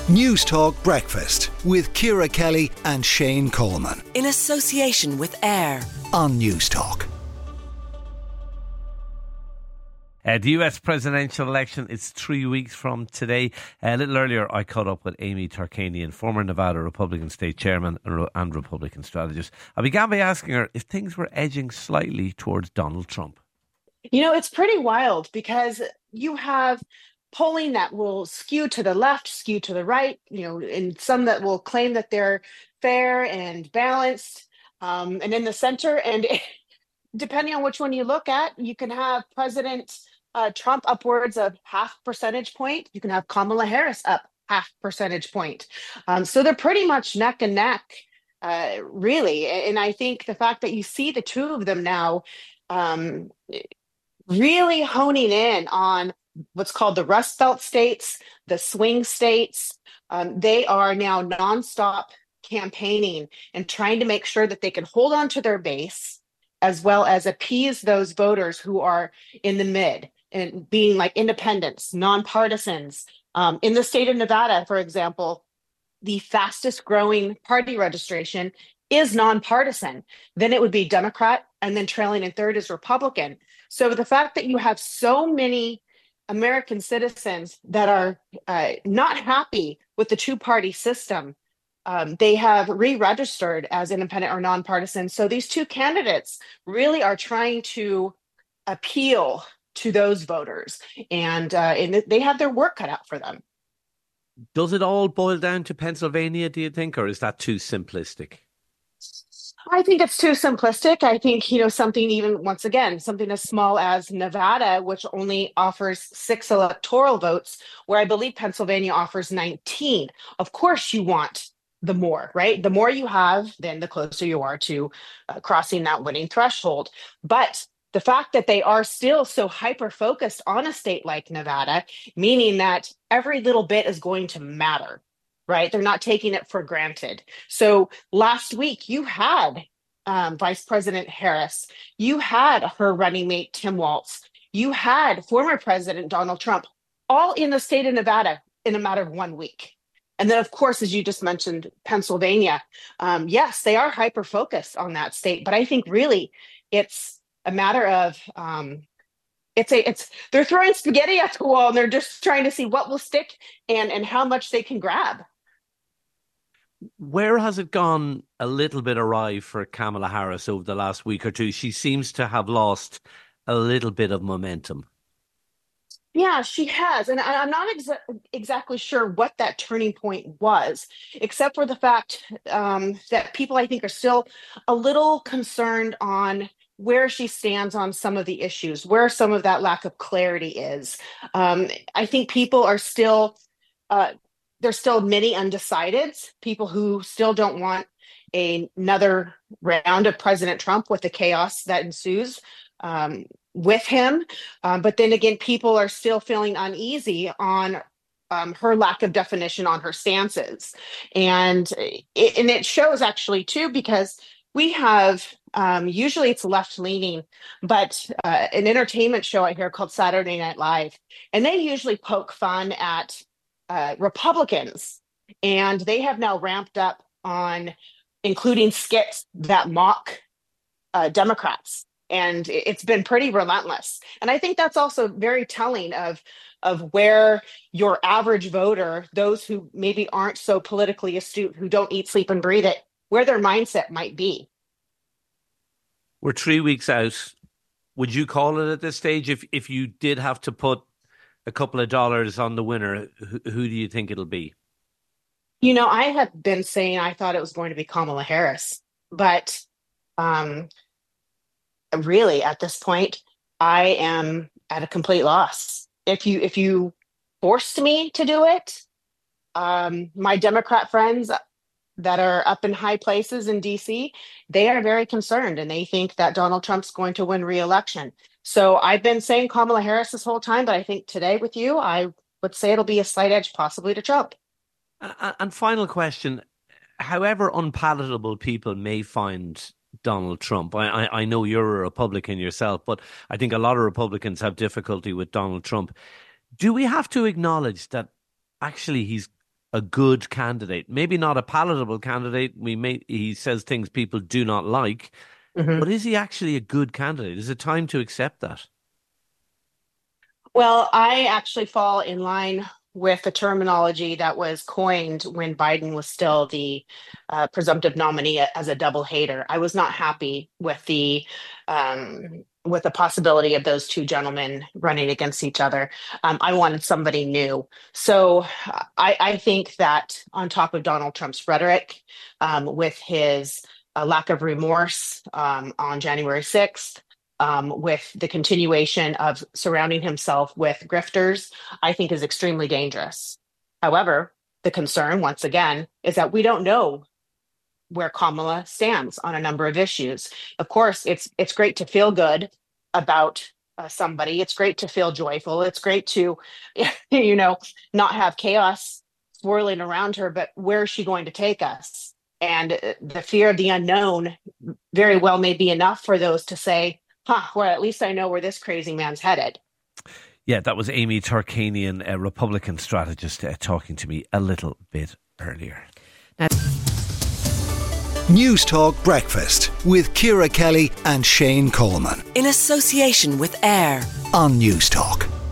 News Talk Breakfast with Ciara Kelly and Shane Coleman. In association with AIR on News Talk. The US presidential election is 3 weeks from today. A little earlier, I caught up with Amy Tarkanian, former Nevada Republican state chairman and Republican strategist. I began by asking her if things were edging slightly towards Donald Trump. You know, it's pretty wild because you have polling that will skew to the left, skew to the right, and some that will claim that they're fair and balanced, and in the center. And depending on which one you look at, you can have President Trump upwards of half percentage point. You can have Kamala Harris up half percentage point. So they're pretty much neck and neck, really. And I think the fact that you see the two of them now really honing in on what's called the Rust Belt states, the swing states. They are now nonstop campaigning and trying to make sure that they can hold on to their base as well as appease those voters who are in the mid and being like independents, nonpartisans. In the state of Nevada, for example, the fastest growing party registration is nonpartisan. Then it would be Democrat, and then trailing in third is Republican. So the fact that you have so many American citizens that are not happy with the two-party system, they have re-registered as independent or nonpartisan. So these two candidates really are trying to appeal to those voters, and they have their work cut out for them. Does it all boil down to Pennsylvania, do you think, or is that too simplistic? I think it's too simplistic. I think, something as small as Nevada, which only offers 6 electoral votes, where I believe Pennsylvania offers 19. Of course, you want the more, right? The more you have, then the closer you are to crossing that winning threshold. But the fact that they are still so hyper-focused on a state like Nevada, meaning that every little bit is going to matter. Right? They're not taking it for granted. So last week you had Vice President Harris, you had her running mate, Tim Walz, you had former President Donald Trump, all in the state of Nevada in a matter of 1 week. And then, of course, as you just mentioned, Pennsylvania, yes, they are hyper-focused on that state. But I think really it's a matter of they're throwing spaghetti at the wall and they're just trying to see what will stick and how much they can grab. Where has it gone a little bit awry for Kamala Harris over the last week or two? She seems to have lost a little bit of momentum. Yeah, she has. And I'm not exactly sure what that turning point was, except for the fact that people, I think, are still a little concerned on where she stands on some of the issues, where some of that lack of clarity is. I think people are still... there's still many undecideds, people who still don't want another round of President Trump with the chaos that ensues with him. But then again, people are still feeling uneasy on her lack of definition on her stances. And it shows actually, too, because we have, usually it's left-leaning, but an entertainment show I hear called Saturday Night Live, and they usually poke fun at Republicans, and they have now ramped up on including skits that mock Democrats, and it's been pretty relentless. And I think that's also very telling of where your average voter, those who maybe aren't so politically astute, who don't eat, sleep, and breathe it, where their mindset might be. We're 3 weeks out. Would you call it at this stage if you did have to put a couple of dollars on the winner, who do you think it'll be? You know, I have been saying I thought it was going to be Kamala Harris, but really at this point, I am at a complete loss. If you forced me to do it, my Democrat friends that are up in high places in DC, they are very concerned and they think that Donald Trump's going to win re-election. So I've been saying Kamala Harris this whole time, but I think today with you, I would say it'll be a slight edge possibly to Trump. And final question, however unpalatable people may find Donald Trump, I know you're a Republican yourself, but I think a lot of Republicans have difficulty with Donald Trump. Do we have to acknowledge that actually he's a good candidate. Maybe not a palatable candidate. He says things people do not like, but is he actually a good candidate? Is it time to accept that? Well, I actually fall in line with the terminology that was coined when Biden was still the presumptive nominee as a double hater. I was not happy with the possibility of those two gentlemen running against each other. I wanted somebody new. So I think that on top of Donald Trump's rhetoric, with his lack of remorse on January 6th, with the continuation of surrounding himself with grifters, I think is extremely dangerous. However, the concern, once again, is that we don't know where Kamala stands on a number of issues. Of course, it's great to feel good about somebody. It's great to feel joyful. It's great to, not have chaos swirling around her, but where is she going to take us? And the fear of the unknown very well may be enough for those to say, well, at least I know where this crazy man's headed. Yeah, that was Amy Tarkanian, a Republican strategist, talking to me a little bit earlier. News Talk Breakfast with Ciara Kelly and Shane Coleman In association with AIR on News Talk.